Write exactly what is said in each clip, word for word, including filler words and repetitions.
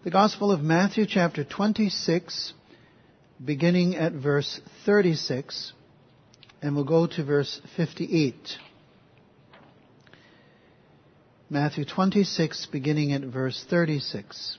The Gospel of Matthew chapter twenty-six, beginning at verse thirty-six, and we'll go to verse fifty-eight. Matthew twenty-six, beginning at verse thirty-six.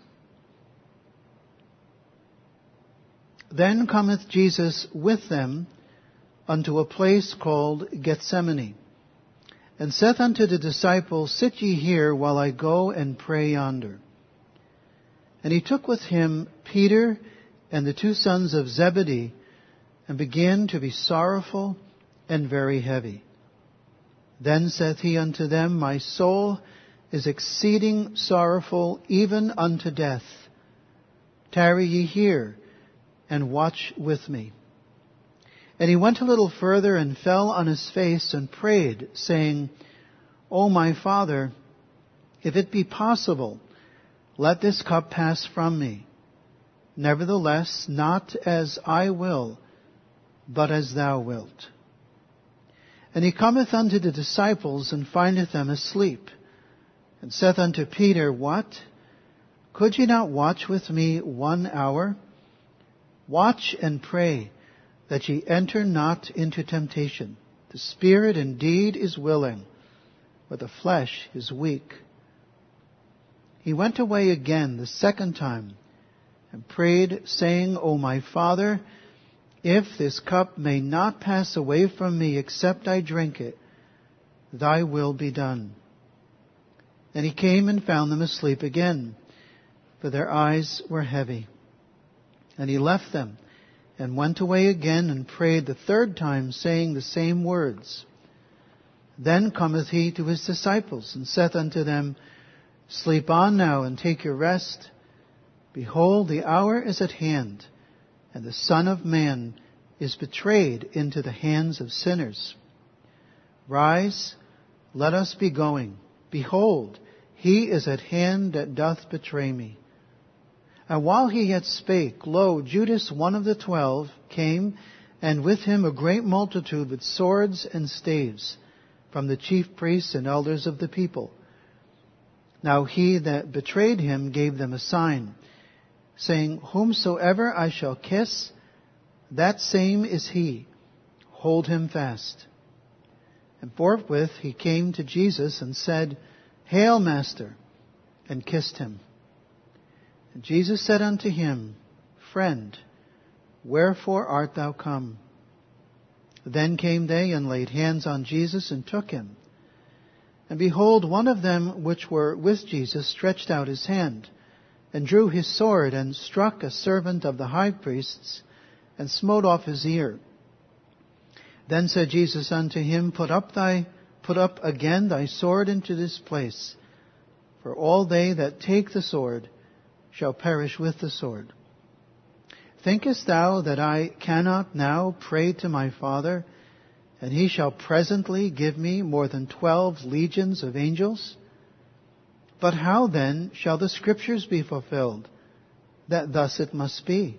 Then cometh Jesus with them unto a place called Gethsemane, and saith unto the disciples, Sit ye here while I go and pray yonder. And he took with him Peter and the two sons of Zebedee, and began to be sorrowful and very heavy. Then saith he unto them, My soul is exceeding sorrowful, even unto death. Tarry ye here, and watch with me. And he went a little further, and fell on his face, and prayed, saying, O my Father, if it be possible, let this cup pass from me. Nevertheless, not as I will, but as thou wilt. And he cometh unto the disciples, and findeth them asleep, and saith unto Peter, What? Could ye not watch with me one hour? Watch and pray, that ye enter not into temptation. The spirit indeed is willing, but the flesh is weak. He went away again the second time, and prayed, saying, O my Father, if this cup may not pass away from me, except I drink it, thy will be done. And he came and found them asleep again, for their eyes were heavy. And he left them, and went away again, and prayed the third time, saying the same words. Then cometh he to his disciples, and saith unto them, Sleep on now, and take your rest. Behold, the hour is at hand, and the Son of Man is betrayed into the hands of sinners. Rise, let us be going. Behold, he is at hand that doth betray me. And while he yet spake, lo, Judas, one of the twelve, came, and with him a great multitude with swords and staves, from the chief priests and elders of the people. Now he that betrayed him gave them a sign, saying, Whomsoever I shall kiss, that same is he. Hold him fast. And forthwith he came to Jesus and said, Hail, Master, and kissed him. And Jesus said unto him, Friend, wherefore art thou come? Then came they and laid hands on Jesus and took him. And behold, one of them which were with Jesus stretched out his hand, and drew his sword, and struck a servant of the high priest's, and smote off his ear. Then said Jesus unto him, Put up thy, put up again thy sword into this place, for all they that take the sword shall perish with the sword. Thinkest thou that I cannot now pray to my Father, and he shall presently give me more than twelve legions of angels? But how then shall the Scriptures be fulfilled, that thus it must be?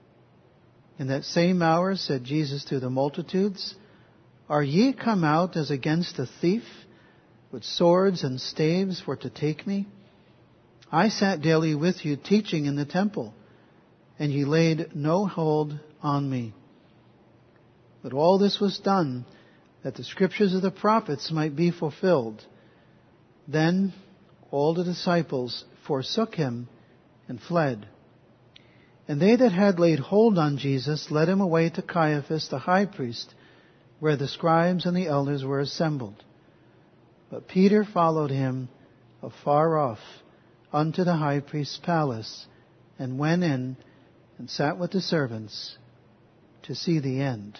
In that same hour said Jesus to the multitudes, Are ye come out as against a thief, with swords and staves for to take me? I sat daily with you teaching in the temple, and ye laid no hold on me. But all this was done, that the scriptures of the prophets might be fulfilled. Then all the disciples forsook him and fled. And they that had laid hold on Jesus led him away to Caiaphas the high priest, where the scribes and the elders were assembled. But Peter followed him afar off unto the high priest's palace, and went in and sat with the servants to see the end.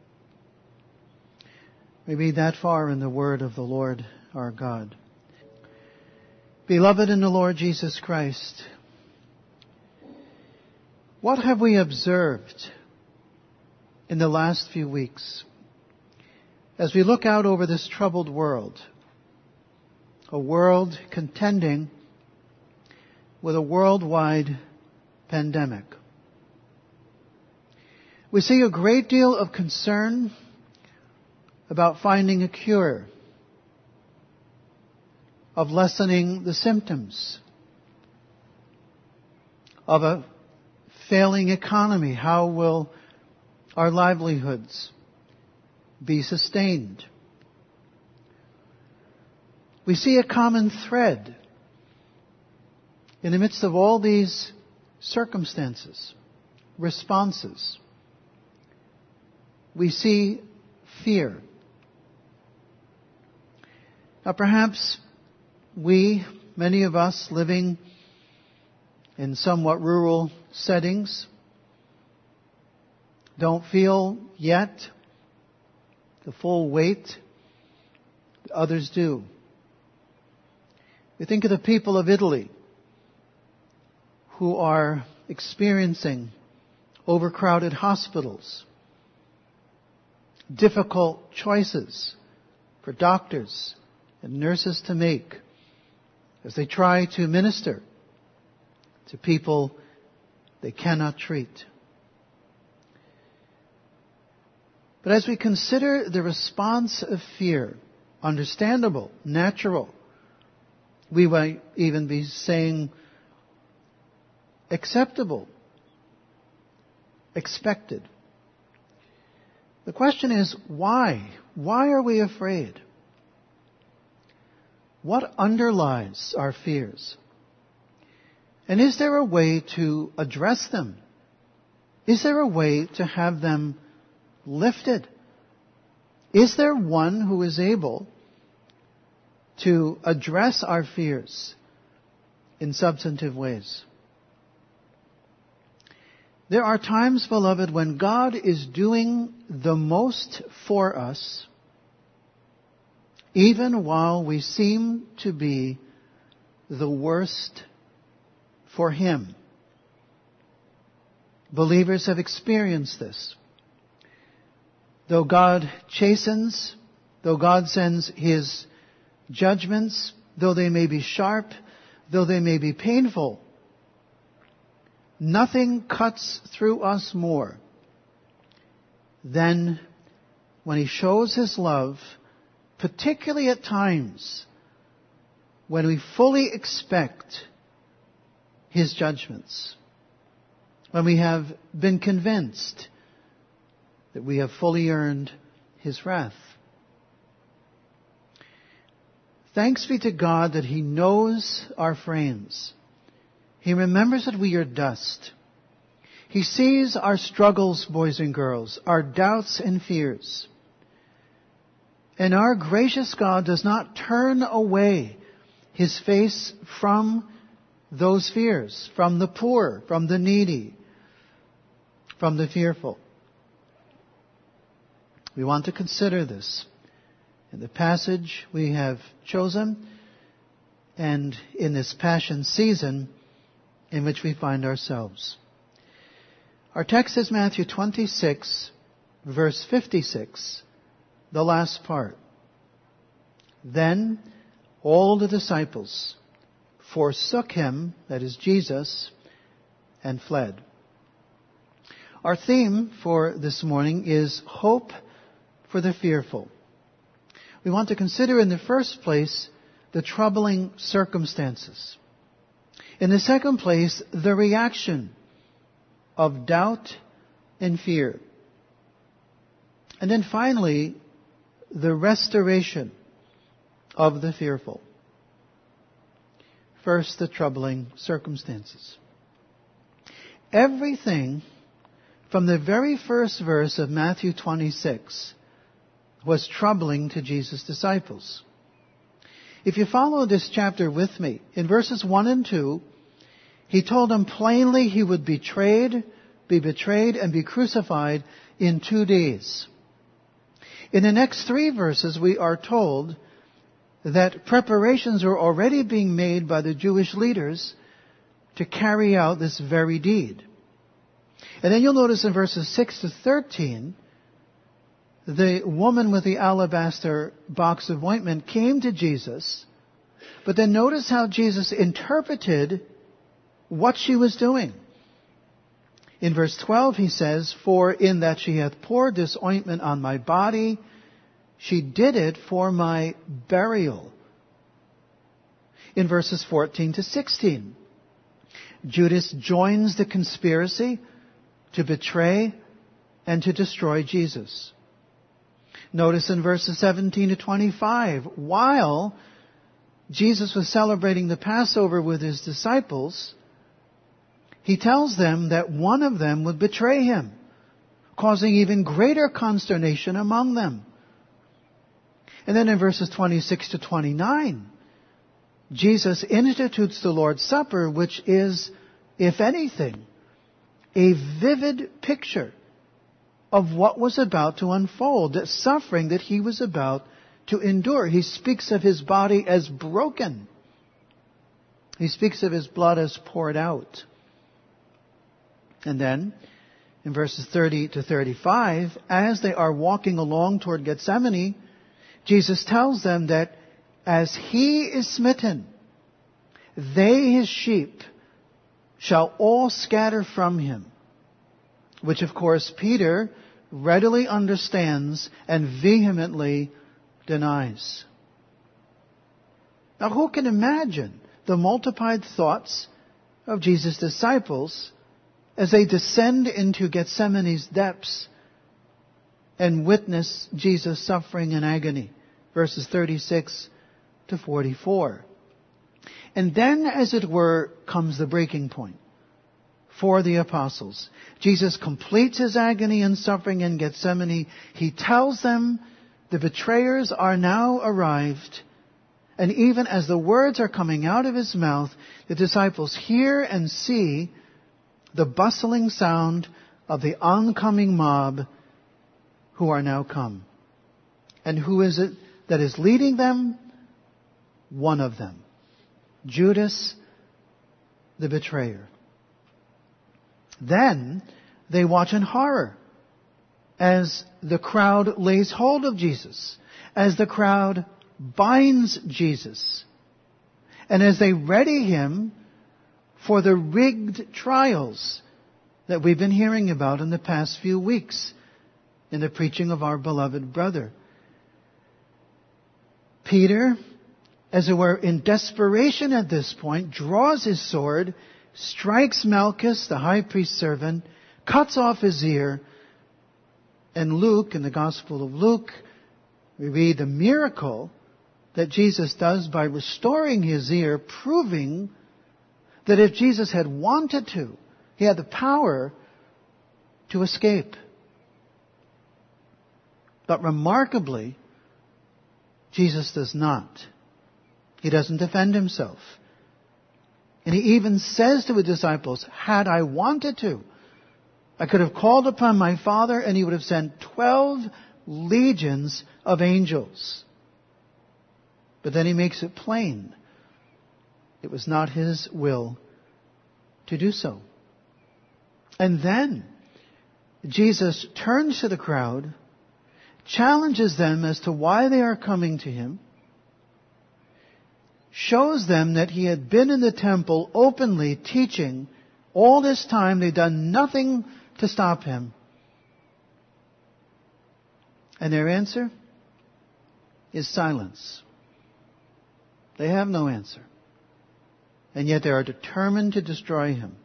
We read that far in the word of the Lord our God. Beloved in the Lord Jesus Christ, what have we observed in the last few weeks as we look out over this troubled world, a world contending with a worldwide pandemic? We see a great deal of concern about finding a cure, of lessening the symptoms, of a failing economy. How will our livelihoods be sustained? We see a common thread in the midst of all these circumstances, responses. We see fear. Now perhaps we, many of us living in somewhat rural settings, don't feel yet the full weight that others do. We think of the people of Italy who are experiencing overcrowded hospitals, difficult choices for doctors and nurses to make as they try to minister to people they cannot treat. But as we consider the response of fear, understandable, natural, we might even be saying acceptable, expected. The question is, why? Why are we afraid? What underlies our fears? And is there a way to address them? Is there a way to have them lifted? Is there one who is able to address our fears in substantive ways? There are times, beloved, when God is doing the most for us, even while we seem to be the worst for Him. Believers have experienced this. Though God chastens, though God sends His judgments, though they may be sharp, though they may be painful, nothing cuts through us more than when He shows His love, particularly at times when we fully expect His judgments, when we have been convinced that we have fully earned His wrath. Thanks be to God that He knows our frames. He remembers that we are dust. He sees our struggles, boys and girls, our doubts and fears. And our gracious God does not turn away His face from those fears, from the poor, from the needy, from the fearful. We want to consider this in the passage we have chosen and in this Passion season in which we find ourselves. Our text is Matthew twenty-six, verse fifty-six, the last part. Then all the disciples forsook Him, that is Jesus, and fled. Our theme for this morning is hope for the fearful. We want to consider in the first place the troubling circumstances. In the second place, the reaction of doubt and fear. And then finally, the restoration of the fearful. First, the troubling circumstances. Everything from the very first verse of Matthew twenty-six was troubling to Jesus' disciples. If you follow this chapter with me, in verses one and two, He told them plainly He would be betrayed, be betrayed and be crucified in two days. In the next three verses, we are told that preparations are already being made by the Jewish leaders to carry out this very deed. And then you'll notice in verses six to thirteen, the woman with the alabaster box of ointment came to Jesus, but then notice how Jesus interpreted what she was doing. In verse twelve he says, "For in that she hath poured this ointment on my body, she did it for my burial." In verses fourteen to sixteen, Judas joins the conspiracy to betray and to destroy Jesus. Notice in verses seventeen to twenty-five, while Jesus was celebrating the Passover with his disciples, he tells them that one of them would betray him, causing even greater consternation among them. And then in verses twenty-six to twenty-nine, Jesus institutes the Lord's Supper, which is, if anything, a vivid picture of what was about to unfold, the suffering that he was about to endure. He speaks of his body as broken. He speaks of his blood as poured out. And then, in verses thirty to thirty-five, as they are walking along toward Gethsemane, Jesus tells them that as he is smitten, they, his sheep, shall all scatter from him. Which, of course, Peter readily understands and vehemently denies. Now, who can imagine the multiplied thoughts of Jesus' disciples as they descend into Gethsemane's depths and witness Jesus suffering in agony? Verses thirty-six to forty-four. And then, as it were, comes the breaking point for the apostles. Jesus completes his agony and suffering in Gethsemane. He tells them the betrayers are now arrived. And even as the words are coming out of his mouth, the disciples hear and see the bustling sound of the oncoming mob who are now come. And who is it that is leading them? One of them, Judas, the betrayer. Then they watch in horror as the crowd lays hold of Jesus, as the crowd binds Jesus, and as they ready him for the rigged trials that we've been hearing about in the past few weeks in the preaching of our beloved brother. Peter, as it were, in desperation at this point, draws his sword, strikes Malchus, the high priest's servant, cuts off his ear. And Luke, in the Gospel of Luke, we read the miracle that Jesus does by restoring his ear, proving that if Jesus had wanted to, he had the power to escape. But remarkably, Jesus does not. He doesn't defend himself. And he even says to his disciples, had I wanted to, I could have called upon my Father and he would have sent twelve legions of angels. But then he makes it plain. It was not his will to do so. And then Jesus turns to the crowd, challenges them as to why they are coming to him, shows them that he had been in the temple openly teaching. All this time they'd done nothing to stop him. And their answer is silence. They have no answer. And yet they are determined to destroy him.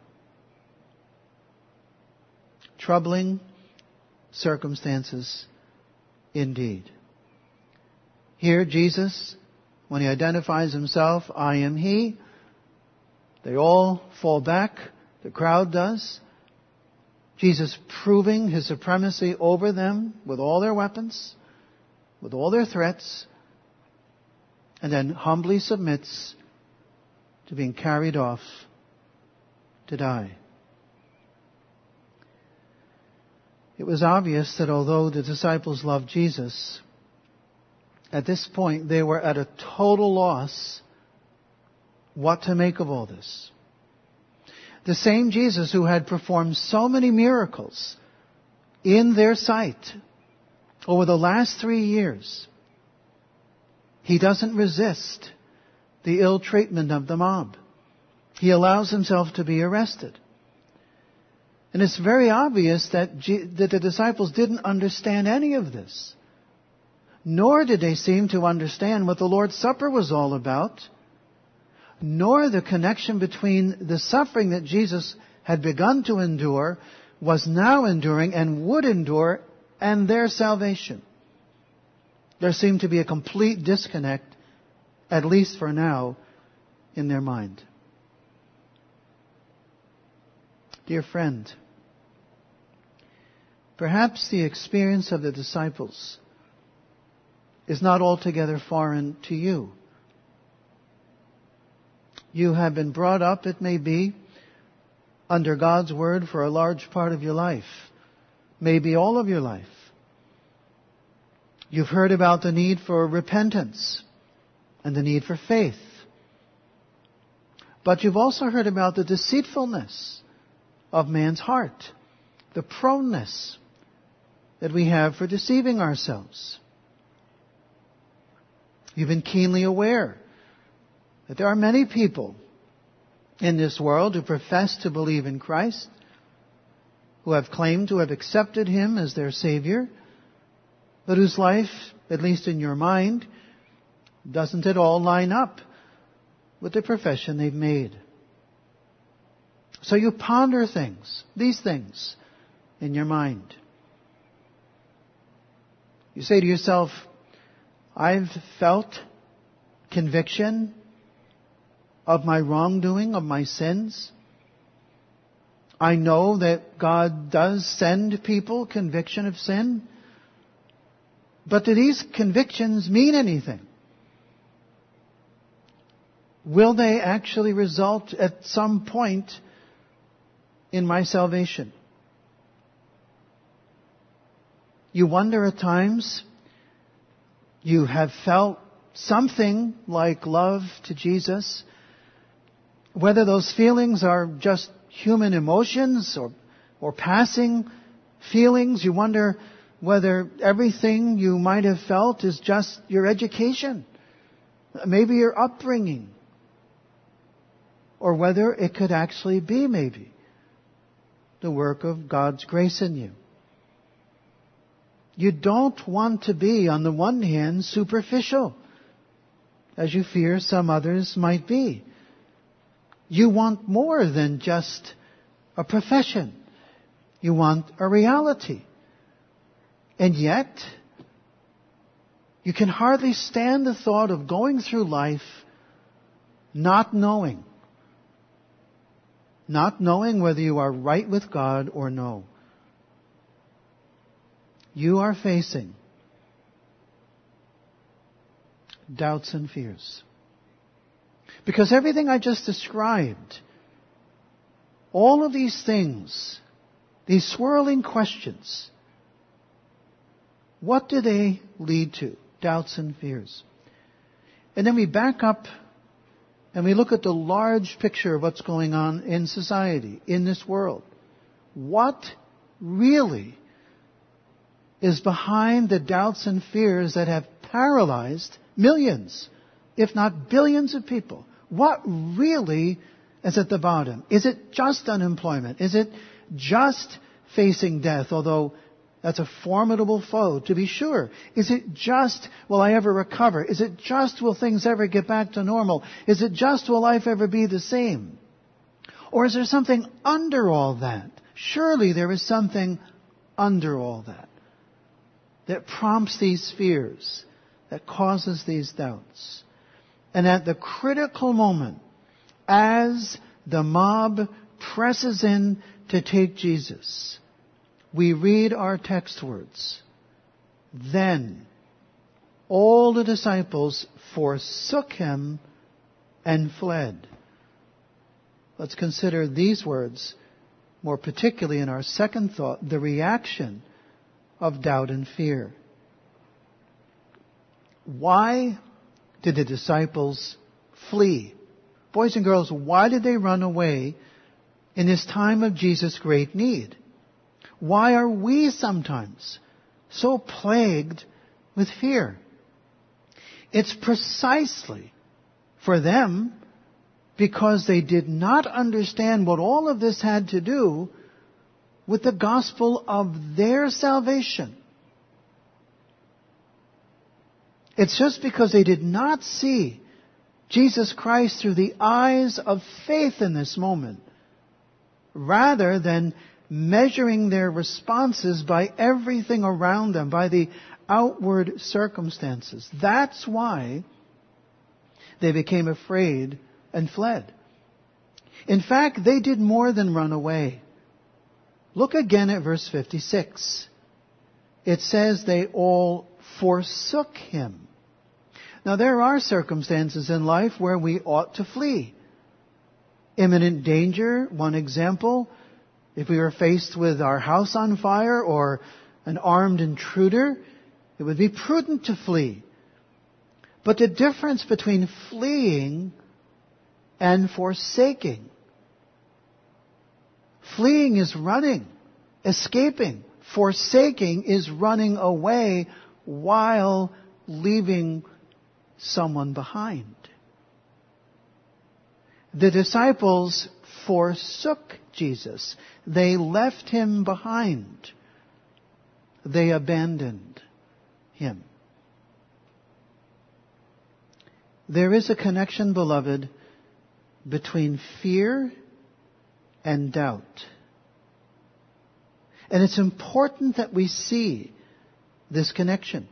Troubling circumstances indeed. Here Jesus, when he identifies himself, I am he, they all fall back. The crowd does. Jesus proving his supremacy over them with all their weapons, with all their threats, and then humbly submits to being carried off to die. It was obvious that although the disciples loved Jesus, at this point they were at a total loss what to make of all this. The same Jesus who had performed so many miracles in their sight over the last three years, he doesn't resist the ill treatment of the mob. He allows himself to be arrested. And it's very obvious that, G- that the disciples didn't understand any of this. Nor did they seem to understand what the Lord's Supper was all about. nor the connection between the suffering that Jesus had begun to endure, was now enduring, and would endure, and their salvation. There seemed to be a complete disconnect, at least for now, in their mind. Dear friend, perhaps the experience of the disciples is not altogether foreign to you. You have been brought up, it may be, under God's Word for a large part of your life, maybe all of your life. You've heard about the need for repentance and the need for faith. But you've also heard about the deceitfulness of man's heart, the proneness that we have for deceiving ourselves. You've been keenly aware that there are many people in this world who profess to believe in Christ, who have claimed to have accepted Him as their Savior, but whose life, at least in your mind, doesn't at all line up with the profession they've made. So you ponder things, these things, in your mind. You say to yourself, I've felt conviction of my wrongdoing, of my sins. I know that God does send people conviction of sin. But do these convictions mean anything? Will they actually result at some point in my salvation? You wonder at times, you have felt something like love to Jesus, whether those feelings are just human emotions or, or passing feelings. You wonder whether everything you might have felt is just your education, maybe your upbringing, or whether it could actually be maybe the work of God's grace in you. You don't want to be, on the one hand, superficial, as you fear some others might be. You want more than just a profession. You want a reality. And yet, you can hardly stand the thought of going through life not knowing. Not knowing whether you are right with God or no. You are facing doubts and fears. Because everything I just described, all of these things, these swirling questions, what do they lead to? Doubts and fears. And then we back up and we look at the large picture of what's going on in society, in this world. What really is behind the doubts and fears that have paralyzed millions, if not billions of people? What really is at the bottom? Is it just unemployment? Is it just facing death, although that's a formidable foe, to be sure? Is it just, will I ever recover? Is it just, will things ever get back to normal? Is it just, will life ever be the same? Or is there something under all that? Surely there is something under all that that prompts these fears, that causes these doubts. And at the critical moment, as the mob presses in to take Jesus, we read our text words. Then all the disciples forsook Him and fled. Let's consider these words more particularly in our second thought, the reaction of doubt and fear. Why did the disciples flee? Boys and girls, why did they run away in this time of Jesus' great need? Why are we sometimes so plagued with fear? It's precisely for them because they did not understand what all of this had to do with the gospel of their salvation. It's just because they did not see Jesus Christ through the eyes of faith in this moment, rather than measuring their responses by everything around them, by the outward circumstances. That's why they became afraid and fled. In fact, they did more than run away. Look again at verse fifty-six. It says they all forsook him. Now there are circumstances in life where we ought to flee. Imminent danger, one example. If we were faced with our house on fire or an armed intruder, it would be prudent to flee. But the difference between fleeing and forsaking. Fleeing is running, escaping. Forsaking is running away while leaving someone behind. The disciples forsook Jesus. They left him behind. They abandoned him. There is a connection, beloved, between fear and doubt. And it's important that we see this connection.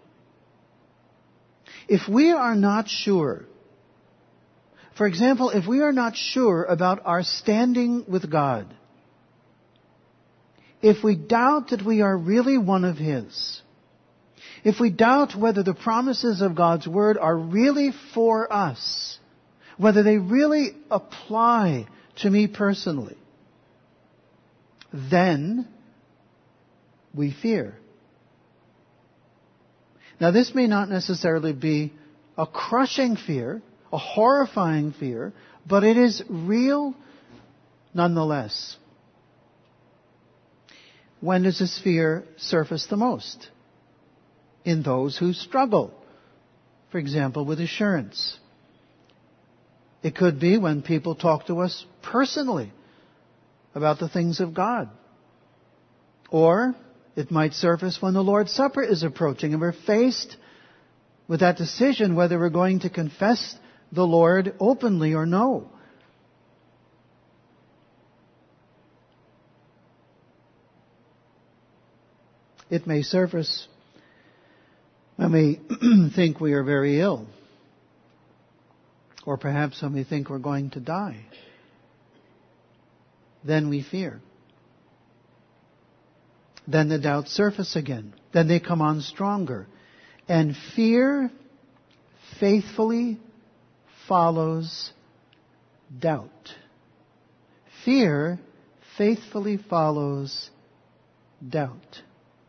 If we are not sure, for example, if we are not sure about our standing with God, if we doubt that we are really one of His, if we doubt whether the promises of God's Word are really for us, whether they really apply to me personally, then we fear. Now, this may not necessarily be a crushing fear, a horrifying fear, but it is real nonetheless. When does this fear surface the most? In those who struggle, for example, with assurance. It could be when people talk to us personally about the things of God. Or it might surface when the Lord's Supper is approaching and we're faced with that decision whether we're going to confess the Lord openly or no. It may surface when we think we are very ill, or perhaps when we think we're going to die. Then we fear. Then the doubts surface again. Then they come on stronger. And fear faithfully follows doubt. Fear faithfully follows doubt.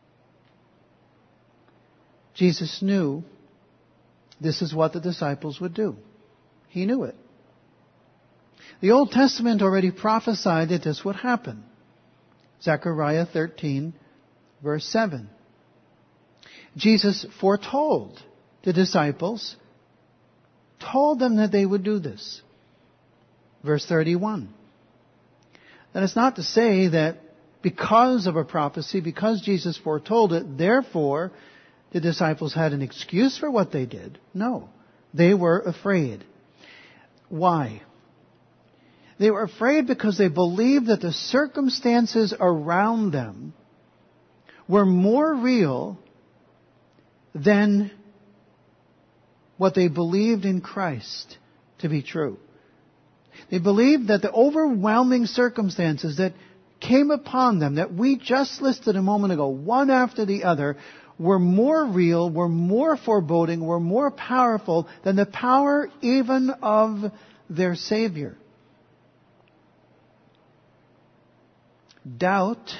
Jesus knew this is what the disciples would do. He knew it. The Old Testament already prophesied that this would happen. Zechariah thirteen, verse seven. Jesus foretold the disciples, told them that they would do this. Verse thirty-one. That is not to say that because of a prophecy, because Jesus foretold it, therefore the disciples had an excuse for what they did. No. They were afraid. Why? They were afraid because they believed that the circumstances around them were more real than what they believed in Christ to be true. They believed that the overwhelming circumstances that came upon them, that we just listed a moment ago, one after the other, were more real, were more foreboding, were more powerful than the power even of their Savior. Doubt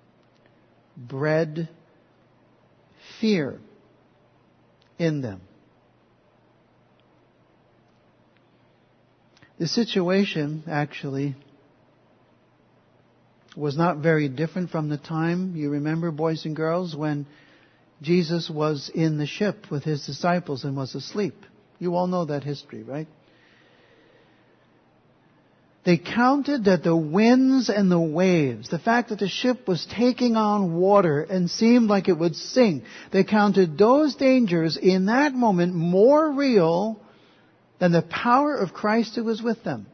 bred fear in them. The situation, actually, was not very different from the time, you remember, boys and girls, when Jesus was in the ship with His disciples and was asleep. You all know that history, right? They counted that the winds and the waves, the fact that the ship was taking on water and seemed like it would sink, they counted those dangers in that moment more real than the power of Christ who was with them.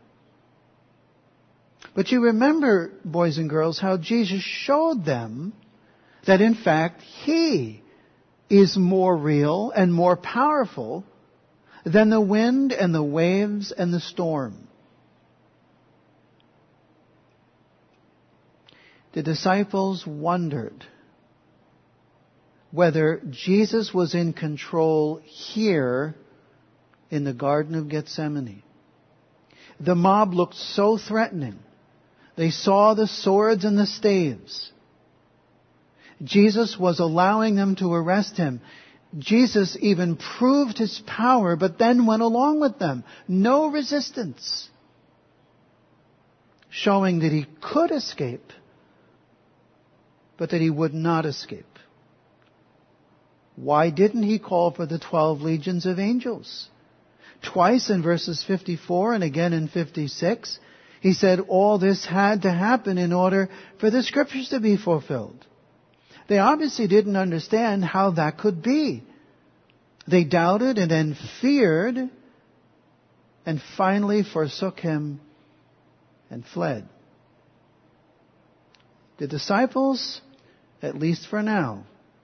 But you remember, boys and girls, how Jesus showed them that in fact He is more real and more powerful than the wind and the waves and the storm. The disciples wondered whether Jesus was in control here in the Garden of Gethsemane. The mob looked so threatening. They saw the swords and the staves. Jesus was allowing them to arrest Him. Jesus even proved His power, but then went along with them. No resistance. Showing that He could escape, but that He would not escape. Why didn't He call for the twelve legions of angels? Twice in verses fifty-four and again in fifty-six, He said all this had to happen in order for the Scriptures to be fulfilled. They obviously didn't understand how that could be. They doubted and then feared and finally forsook Him and fled. The disciples, at least for now,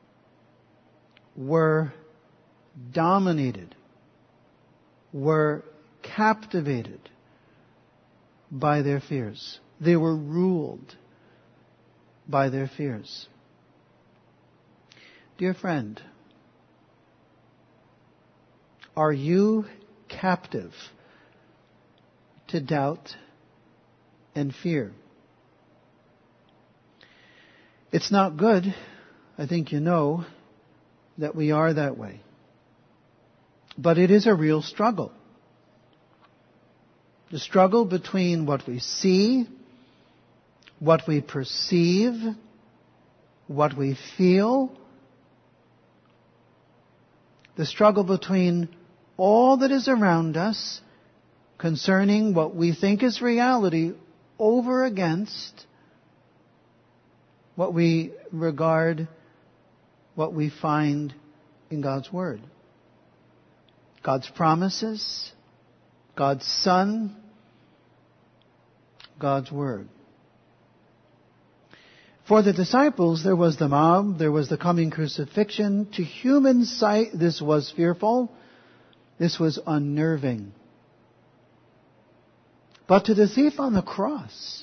were dominated, were captivated by their fears. They were ruled by their fears. Dear friend, are you captive to doubt and fear? It's not good, I think you know, that we are that way. But it is a real struggle. The struggle between what we see, what we perceive, what we feel. The struggle between all that is around us concerning what we think is reality over against what we regard, what we find in God's Word. God's promises, God's Son, God's Word. For the disciples, there was the mob, there was the coming crucifixion. To human sight, this was fearful. This was unnerving. But to the thief on the cross,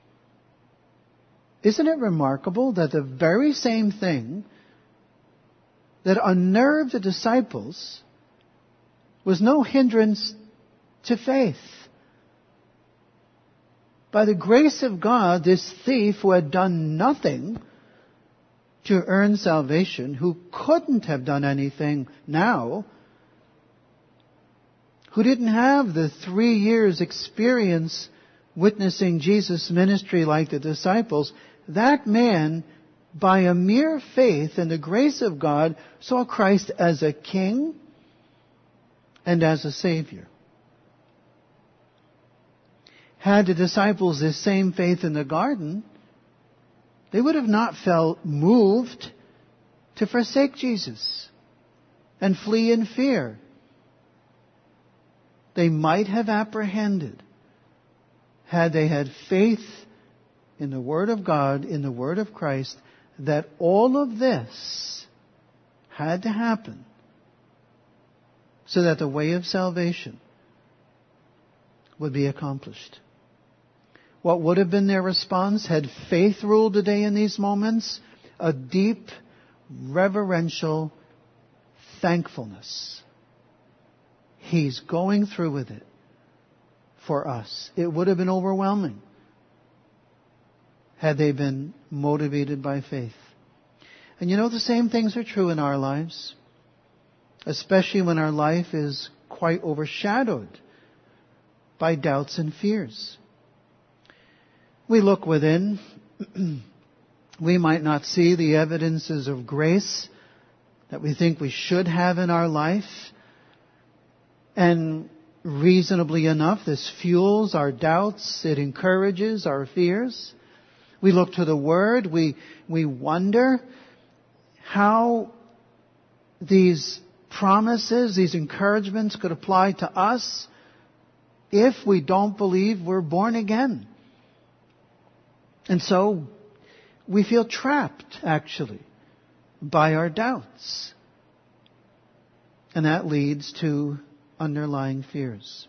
isn't it remarkable that the very same thing that unnerved the disciples was no hindrance to faith? By the grace of God, this thief who had done nothing to earn salvation, who couldn't have done anything now, who didn't have the three years experience witnessing Jesus' ministry like the disciples, that man, by a mere faith in the grace of God, saw Christ as a king and as a savior. Had the disciples this same faith in the garden, they would have not felt moved to forsake Jesus and flee in fear. They might have apprehended, had they had faith in the Word of God, in the Word of Christ, that all of this had to happen so that the way of salvation would be accomplished. What would have been their response had faith ruled today in these moments? A deep, reverential thankfulness. He's going through with it for us. It would have been overwhelming had they been motivated by faith. And you know, the same things are true in our lives, especially when our life is quite overshadowed by doubts and fears. We look within. We might not see the evidences of grace that we think we should have in our life. And reasonably enough, this fuels our doubts. It encourages our fears. We look to the Word. We, we wonder how these promises, these encouragements could apply to us if we don't believe we're born again. And so we feel trapped, actually, by our doubts. And that leads to underlying fears.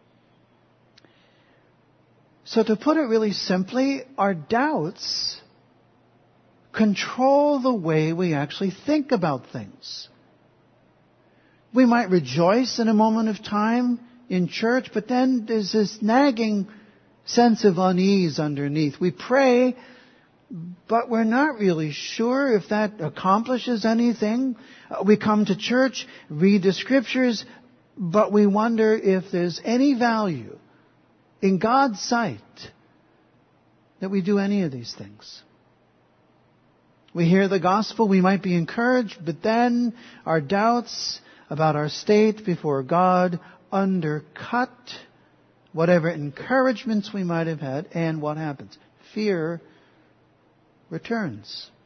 So to put it really simply, our doubts control the way we actually think about things. We might rejoice in a moment of time in church, but then there's this nagging sense of unease underneath. We pray, but we're not really sure if that accomplishes anything. We come to church, read the scriptures, but we wonder if there's any value in God's sight that we do any of these things. We hear the gospel, we might be encouraged, but then our doubts about our state before God undercut whatever encouragements we might have had, and what happens? Fear returns.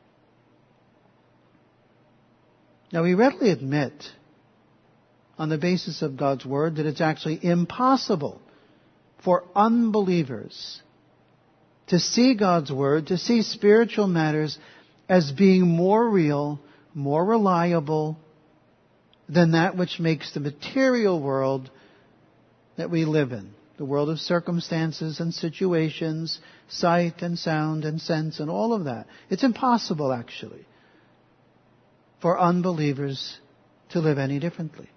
Now we readily admit, on the basis of God's Word, that it's actually impossible for unbelievers to see God's Word, to see spiritual matters as being more real, more reliable than that which makes the material world that we live in. The world of circumstances and situations, sight and sound and sense and all of that. It's impossible, actually, for unbelievers to live any differently.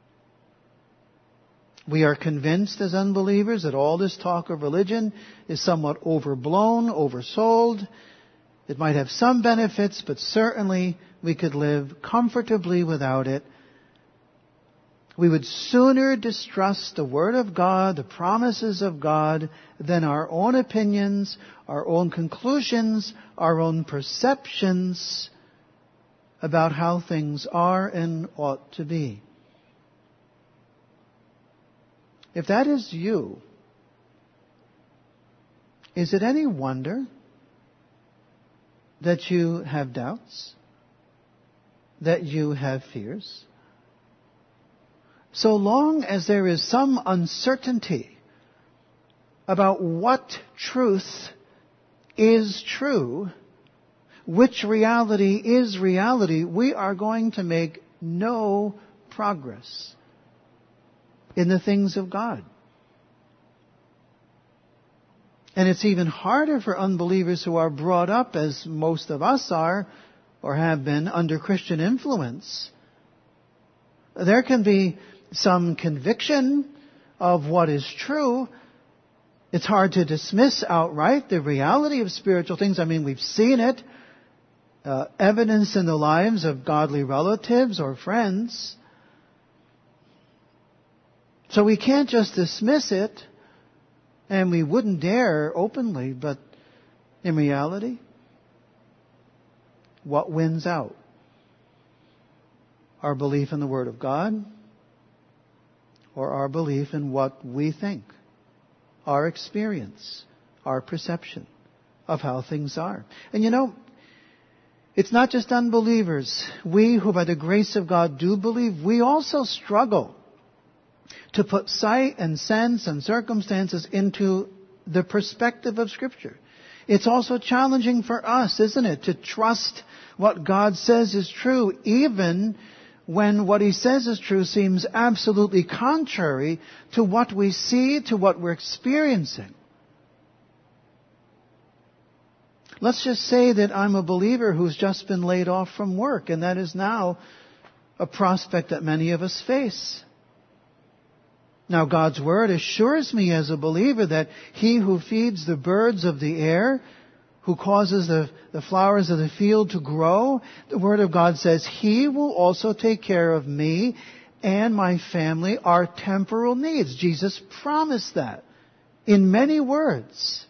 We are convinced as unbelievers that all this talk of religion is somewhat overblown, oversold. It might have some benefits, but certainly we could live comfortably without it. We would sooner distrust the Word of God, the promises of God, than our own opinions, our own conclusions, our own perceptions about how things are and ought to be. If that is you, is it any wonder that you have doubts, that you have fears? So long as there is some uncertainty about what truth is true, which reality is reality, we are going to make no progress in the things of God. And it's even harder for unbelievers who are brought up, as most of us are, or have been, under Christian influence. There can be some conviction of what is true. It's hard to dismiss outright the reality of spiritual things. I mean, we've seen it, uh, evidence in the lives of godly relatives or friends. So we can't just dismiss it, and we wouldn't dare openly, but in reality, what wins out? Our belief in the Word of God, or our belief in what we think, our experience, our perception of how things are. And you know, it's not just unbelievers. We who by the grace of God do believe, we also struggle to put sight and sense and circumstances into the perspective of Scripture. It's also challenging for us, isn't it, to trust what God says is true, even when what He says is true seems absolutely contrary to what we see, to what we're experiencing. Let's just say that I'm a believer who's just been laid off from work, and that is now a prospect that many of us face. Now, God's Word assures me as a believer that He who feeds the birds of the air, who causes the, the flowers of the field to grow, the Word of God says He will also take care of me and my family, our temporal needs. Jesus promised that in many words.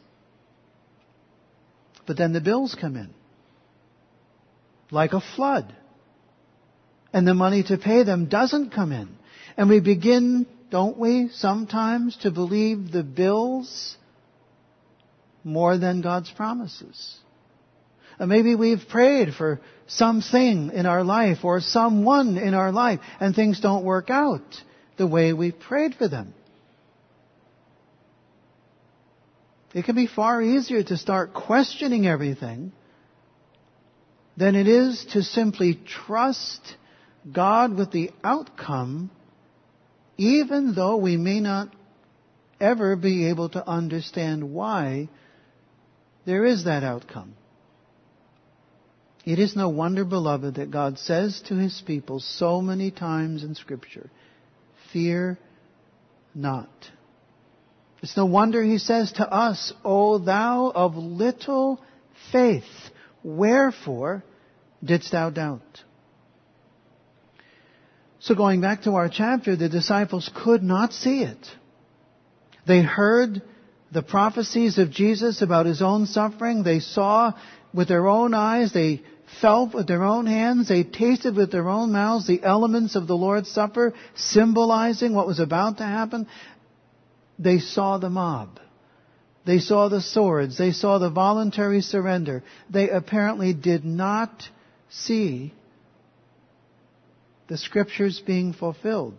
But then the bills come in, like a flood. And the money to pay them doesn't come in. And we begin, don't we, sometimes to believe the bills more than God's promises. Or maybe we've prayed for something in our life or someone in our life, and things don't work out the way we prayed for them. It can be far easier to start questioning everything than it is to simply trust God with the outcome, even though we may not ever be able to understand why there is that outcome. It is no wonder, beloved, that God says to His people so many times in Scripture, fear not. It's no wonder He says to us, O thou of little faith, wherefore didst thou doubt? So going back to our chapter, the disciples could not see it. They heard the prophecies of Jesus about His own suffering. They saw with their own eyes. They felt with their own hands. They tasted with their own mouths the elements of the Lord's Supper, symbolizing what was about to happen. They saw the mob. They saw the swords. They saw the voluntary surrender. They apparently did not see the Scriptures being fulfilled,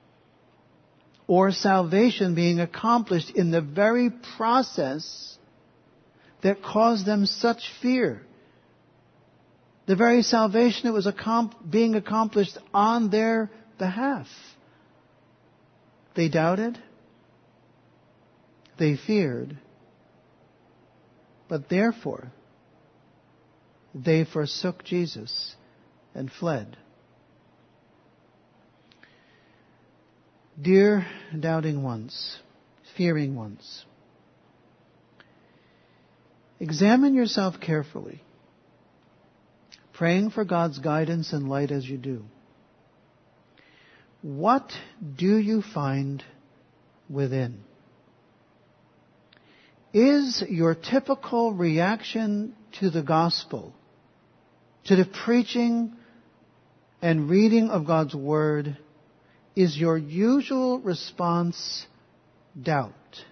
or salvation being accomplished in the very process that caused them such fear. The very salvation that was accom- being accomplished on their behalf. They doubted. They feared. But therefore, they forsook Jesus and fled. Dear doubting ones, fearing ones, examine yourself carefully, praying for God's guidance and light as you do. What do you find within? Is your typical reaction to the gospel, to the preaching and reading of God's Word, is your usual response doubt?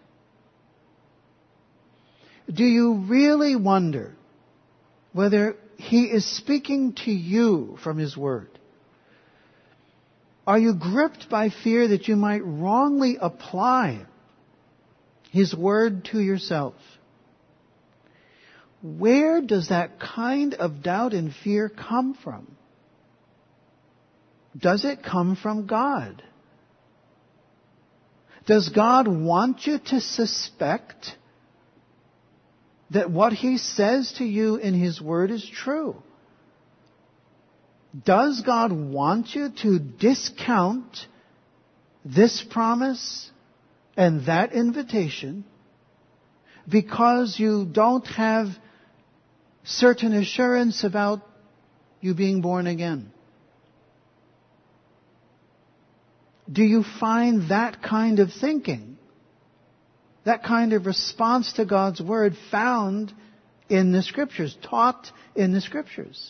Do you really wonder whether He is speaking to you from His Word? Are you gripped by fear that you might wrongly apply His Word to yourself? Where does that kind of doubt and fear come from? Does it come from God? Does God want you to suspect that what He says to you in His Word is true? Does God want you to discount this promise and that invitation because you don't have certain assurance about you being born again? Do you find that kind of thinking, that kind of response to God's Word found in the Scriptures, taught in the Scriptures?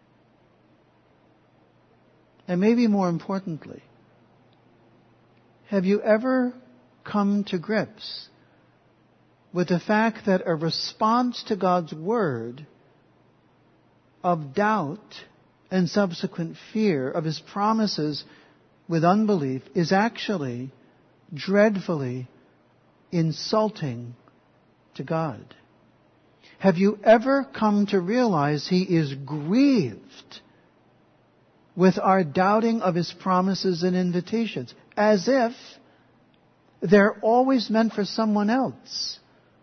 And maybe more importantly, have you ever come to grips with the fact that a response to God's Word of doubt and subsequent fear of His promises with unbelief is actually dreadfully insulting to God? Have you ever come to realize He is grieved with our doubting of His promises and invitations, as if they're always meant for someone else?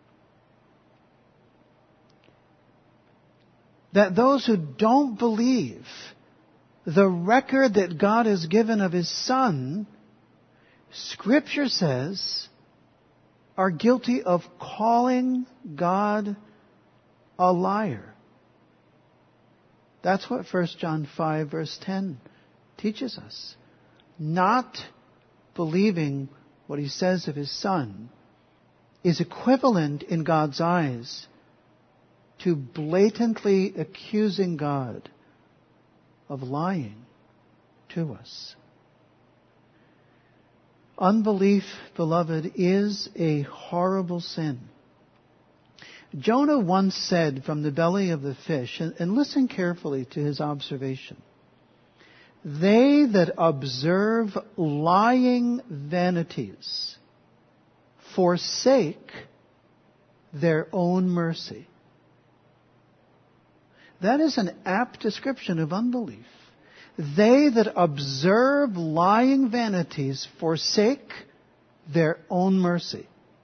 That those who don't believe the record that God has given of His Son, Scripture says, are guilty of calling God a liar. That's what First John five verse ten teaches us. Not believing what He says of His Son is equivalent in God's eyes to blatantly accusing God of lying to us. Unbelief, beloved, is a horrible sin. Jonah once said from the belly of the fish, and, and listen carefully to his observation, "They that observe lying vanities forsake their own mercy. That is an apt description of unbelief. They that observe lying vanities forsake their own mercy.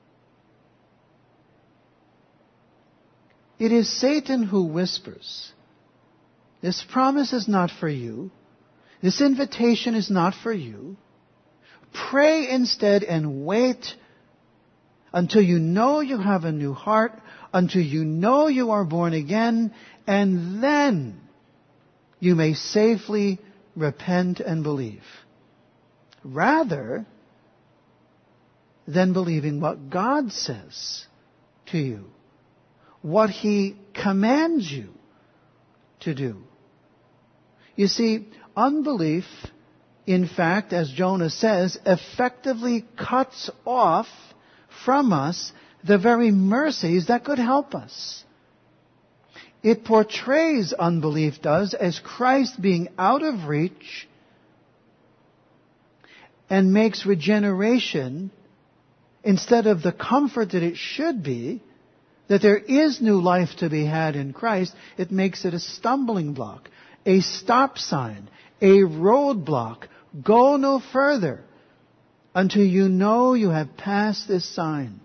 It is Satan who whispers, "This promise is not for you. This invitation is not for you. Pray instead and wait until you know you have a new heart, until you know you are born again, and then you may safely repent and believe." Rather than believing what God says to you, what He commands you to do. You see, unbelief, in fact, as Jonah says, effectively cuts off from us the very mercies that could help us. It portrays, unbelief does, as Christ being out of reach and makes regeneration, instead of the comfort that it should be, that there is new life to be had in Christ, it makes it a stumbling block, a stop sign, a roadblock. Go no further until you know you have passed this sign.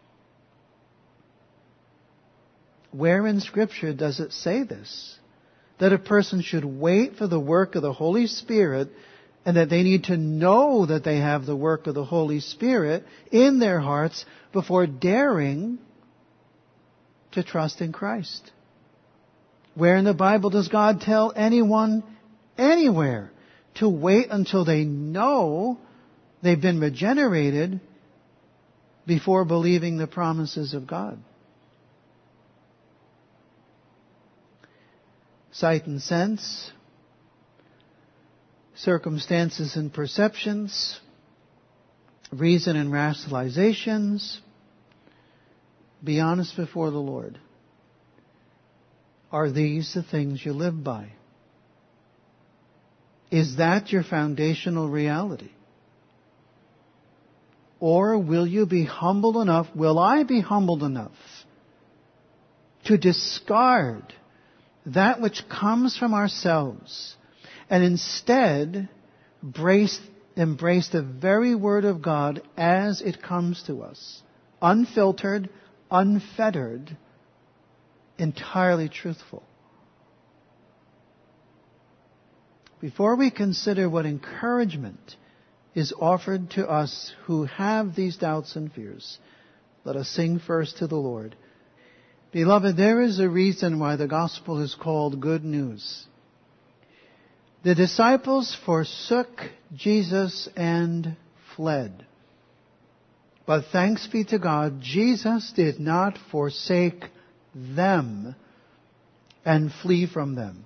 Where in Scripture does it say this? That a person should wait for the work of the Holy Spirit, and that they need to know that they have the work of the Holy Spirit in their hearts before daring to trust in Christ. Where in the Bible does God tell anyone, anywhere, to wait until they know they've been regenerated before believing the promises of God? Sight and sense, circumstances and perceptions, reason and rationalizations. Be honest before the Lord. Are these the things you live by? Is that your foundational reality? Or will you be humble enough, will I be humbled enough to discard that which comes from ourselves and instead embrace, embrace the very Word of God as it comes to us, unfiltered, unfettered, entirely truthful? Before we consider what encouragement is offered to us who have these doubts and fears, let us sing first to the Lord. Beloved, there is a reason why the gospel is called good news. The disciples forsook Jesus and fled. But thanks be to God, Jesus did not forsake them and flee from them.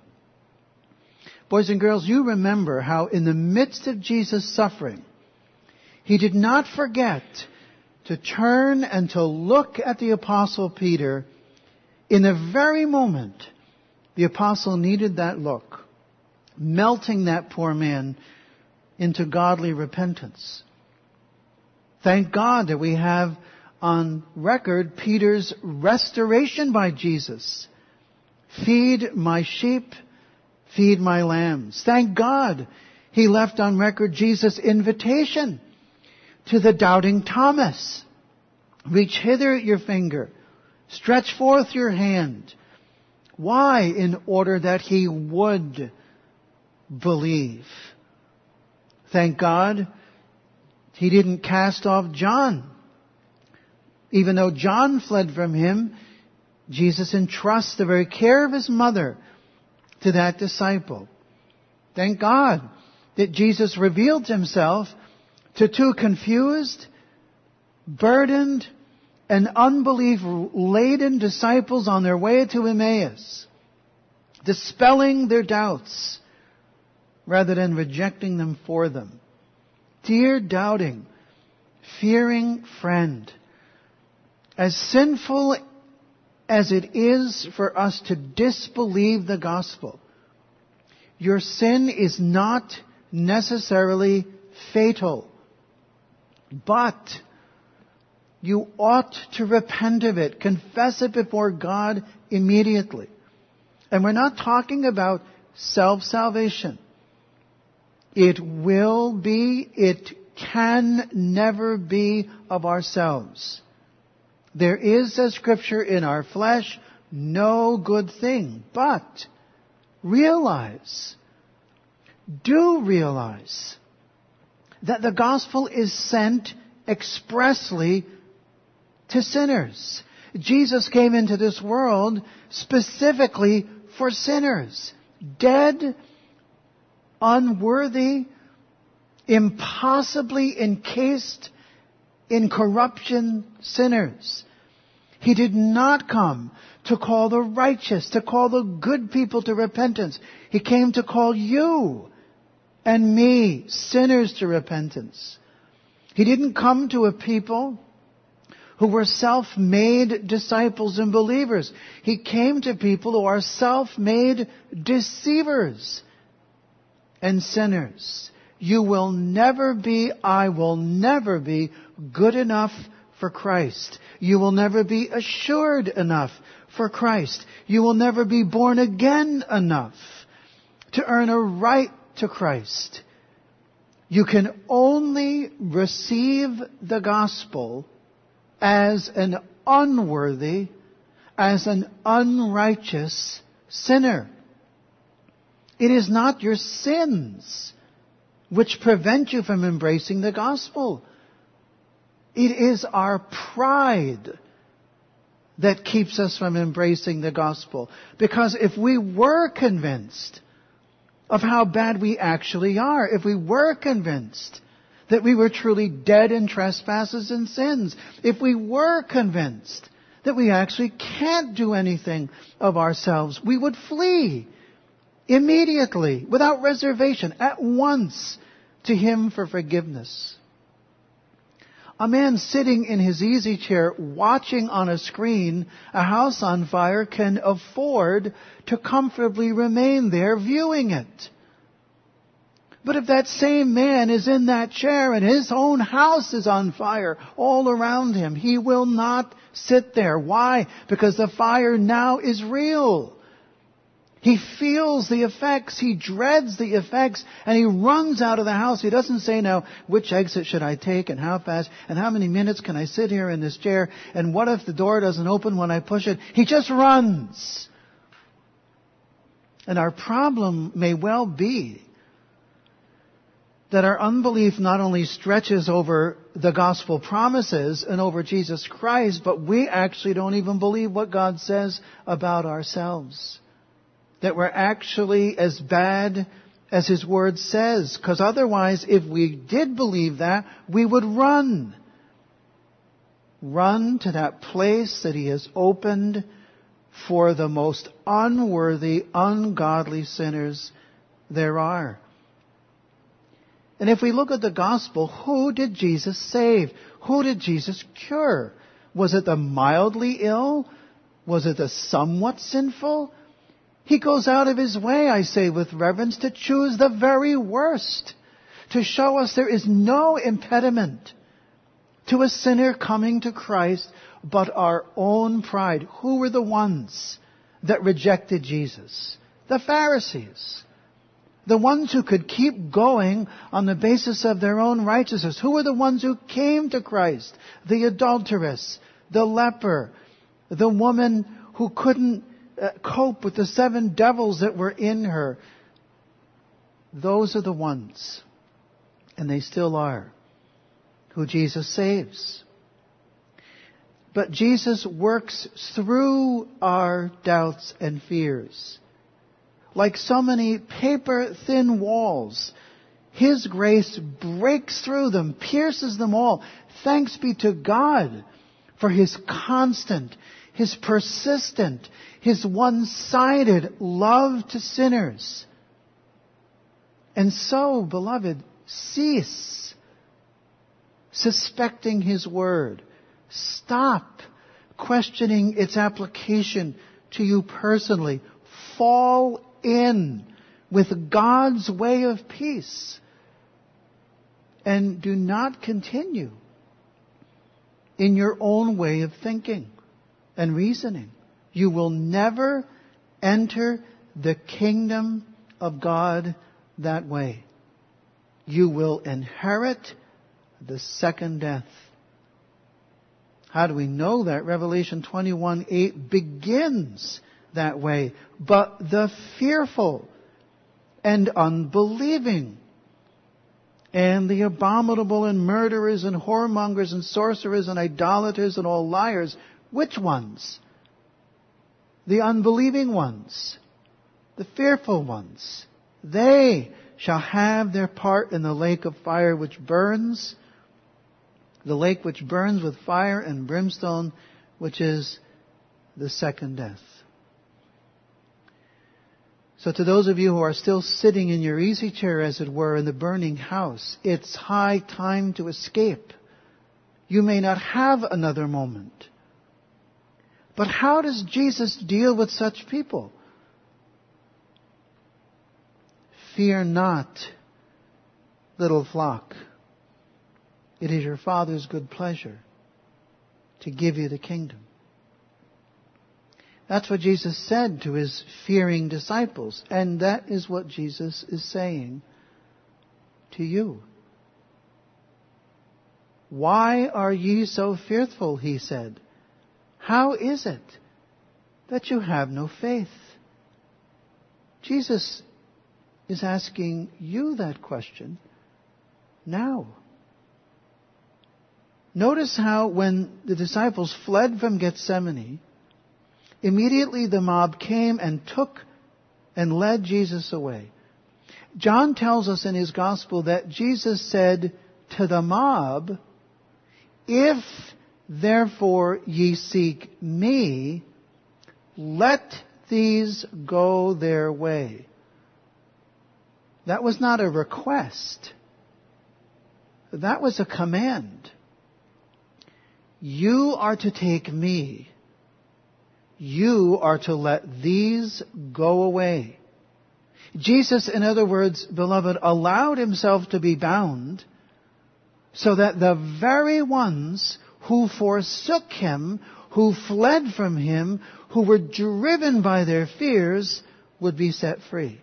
Boys and girls, you remember how in the midst of Jesus' suffering, He did not forget to turn and to look at the Apostle Peter in the very moment the Apostle needed that look, melting that poor man into godly repentance. Thank God that we have on record Peter's restoration by Jesus. Feed my sheep, feed my lambs. Thank God He left on record Jesus' invitation to the doubting Thomas. Reach hither your finger. Stretch forth your hand. Why? In order that he would believe. Thank God He didn't cast off John. Even though John fled from Him, Jesus entrusts the very care of His mother to that disciple. Thank God that Jesus revealed Himself to two confused, burdened, and unbelief-laden disciples on their way to Emmaus, dispelling their doubts rather than rejecting them for them. Dear doubting, fearing friend, as sinful as it is for us to disbelieve the gospel, your sin is not necessarily fatal. But you ought to repent of it. Confess it before God immediately. And we're not talking about self-salvation. It will be, it can never be of ourselves. There is, says Scripture, in our flesh no good thing. But realize, do realize, that the gospel is sent expressly to sinners. Jesus came into this world specifically for sinners. Dead, unworthy, impossibly encased in corruption sinners. He did not come to call the righteous, to call the good people to repentance. He came to call you and me, sinners, to repentance. He didn't come to a people who were self-made disciples and believers. He came to people who are self-made deceivers and sinners. You will never be, I will never be good enough for Christ. You will never be assured enough for Christ. You will never be born again enough to earn a right to Christ. You can only receive the gospel as an unworthy, as an unrighteous sinner. It is not your sins which prevent you from embracing the gospel. It is our pride that keeps us from embracing the gospel. Because if we were convinced of how bad we actually are, if we were convinced that we were truly dead in trespasses and sins, if we were convinced that we actually can't do anything of ourselves, we would flee immediately, without reservation, at once, to Him for forgiveness. A man sitting in his easy chair watching on a screen a house on fire can afford to comfortably remain there viewing it. But if that same man is in that chair and his own house is on fire all around him, he will not sit there. Why? Because the fire now is real. He feels the effects. He dreads the effects. And he runs out of the house. He doesn't say, now, which exit should I take and how fast and how many minutes can I sit here in this chair? And what if the door doesn't open when I push it? He just runs. And our problem may well be that our unbelief not only stretches over the gospel promises and over Jesus Christ, but we actually don't even believe what God says about ourselves. That we're actually as bad as His Word says. Because otherwise, if we did believe that, we would run. Run to that place that He has opened for the most unworthy, ungodly sinners there are. And if we look at the gospel, who did Jesus save? Who did Jesus cure? Was it the mildly ill? Was it the somewhat sinful? He goes out of His way, I say with reverence, to choose the very worst, to show us there is no impediment to a sinner coming to Christ but our own pride. Who were the ones that rejected Jesus? The Pharisees. The ones who could keep going on the basis of their own righteousness. Who were the ones who came to Christ? The adulteress, the leper, the woman who couldn't uh, cope with the seven devils that were in her. Those are the ones, and they still are, who Jesus saves. But Jesus works through our doubts and fears. Like so many paper-thin walls, His grace breaks through them, pierces them all. Thanks be to God for His constant, His persistent, His one-sided love to sinners. And so, beloved, cease suspecting His Word. Stop questioning its application to you personally. Fall in with God's way of peace. And do not continue in your own way of thinking and reasoning. You will never enter the kingdom of God that way. You will inherit the second death. How do we know that? Revelation twenty-one eight begins that way. But the fearful and unbelieving and the abominable and murderers and whoremongers and sorcerers and idolaters and all liars. Which ones? The unbelieving ones. The fearful ones. They shall have their part in the lake of fire which burns. The lake which burns with fire and brimstone, which is the second death. So to those of you who are still sitting in your easy chair, as it were, in the burning house, it's high time to escape. You may not have another moment. But how does Jesus deal with such people? Fear not, little flock. It is your Father's good pleasure to give you the kingdom. That's what Jesus said to his fearing disciples. And that is what Jesus is saying to you. Why are ye so fearful, he said. How is it that you have no faith? Jesus is asking you that question now. Notice how when the disciples fled from Gethsemane, immediately the mob came and took and led Jesus away. John tells us in his gospel that Jesus said to the mob, "If therefore ye seek me, let these go their way." That was not a request. That was a command. You are to take me. You are to let these go away. Jesus, in other words, beloved, allowed himself to be bound so that the very ones who forsook him, who fled from him, who were driven by their fears, would be set free.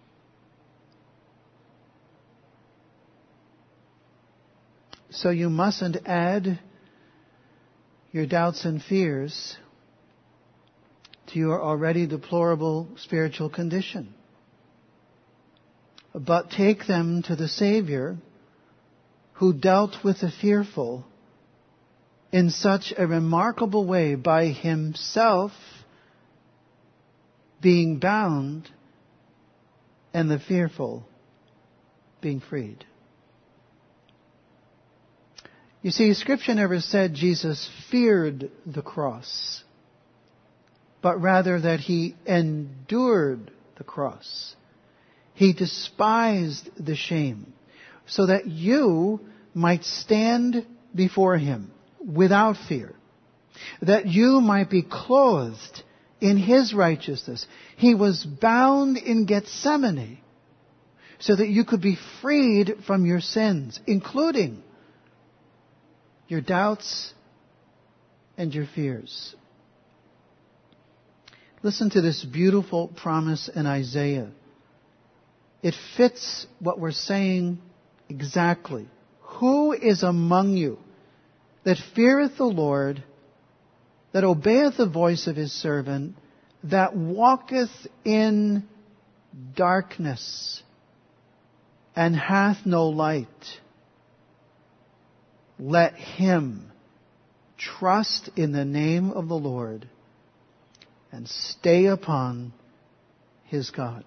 So you mustn't add your doubts and fears to your already deplorable spiritual condition, but take them to the Savior who dealt with the fearful in such a remarkable way by himself being bound and the fearful being freed. You see, Scripture never said Jesus feared the cross, but rather that he endured the cross. He despised the shame so that you might stand before him without fear, that you might be clothed in his righteousness. He was bound in Gethsemane so that you could be freed from your sins, including your doubts and your fears. Listen to this beautiful promise in Isaiah. It fits what we're saying exactly. Who is among you that feareth the Lord, that obeyeth the voice of his servant, that walketh in darkness and hath no light? Let him trust in the name of the Lord and stay upon his God.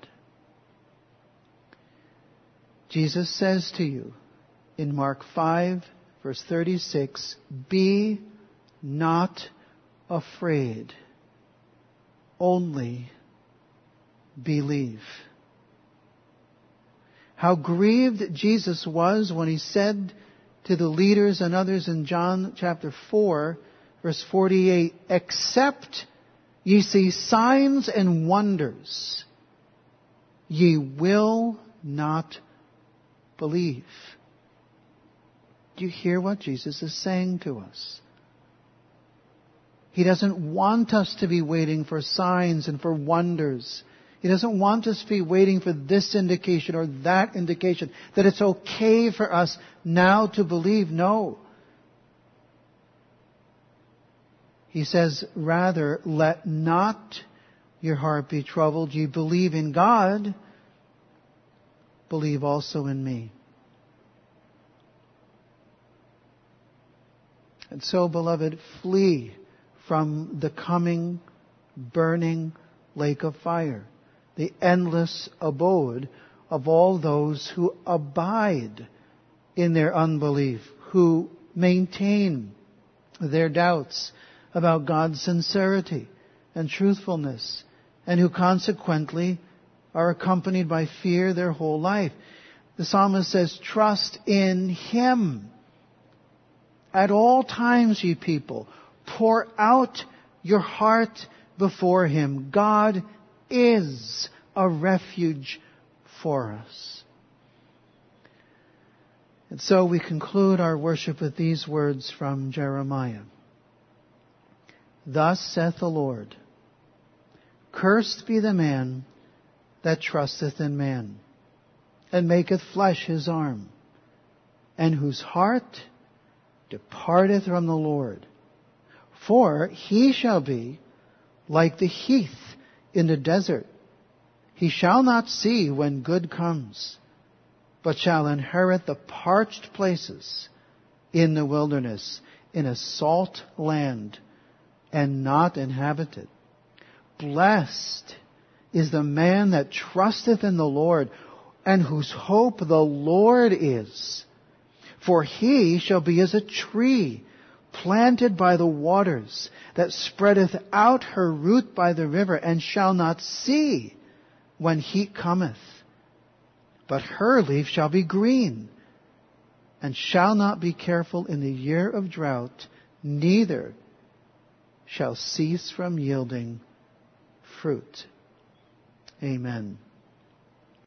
Jesus says to you in Mark five, verse thirty-six, "Be not afraid, only believe." How grieved Jesus was when he said to the leaders and others in John chapter four, verse forty-eight, "Except ye see signs and wonders, ye will not believe." Do you hear what Jesus is saying to us? He doesn't want us to be waiting for signs and for wonders. He doesn't want us to be waiting for this indication or that indication, that it's okay for us now to believe. No. He says, rather, let not your heart be troubled. Ye believe in God, believe also in me. And so, beloved, flee from the coming, burning lake of fire, the endless abode of all those who abide in their unbelief, who maintain their doubts about God's sincerity and truthfulness, and who consequently are accompanied by fear their whole life. The psalmist says, trust in Him. At all times, ye people, pour out your heart before Him. God is a refuge for us. And so we conclude our worship with these words from Jeremiah. Thus saith the Lord, cursed be the man that trusteth in man, and maketh flesh his arm, and whose heart departeth from the Lord. For he shall be like the heath in the desert. He shall not see when good comes, but shall inherit the parched places in the wilderness, in a salt land, and not inhabited. Blessed is the man that trusteth in the Lord, and whose hope the Lord is. For he shall be as a tree planted by the waters, that spreadeth out her root by the river, and shall not see when heat cometh. But her leaf shall be green, and shall not be careful in the year of drought, neither shall cease from yielding fruit. Amen.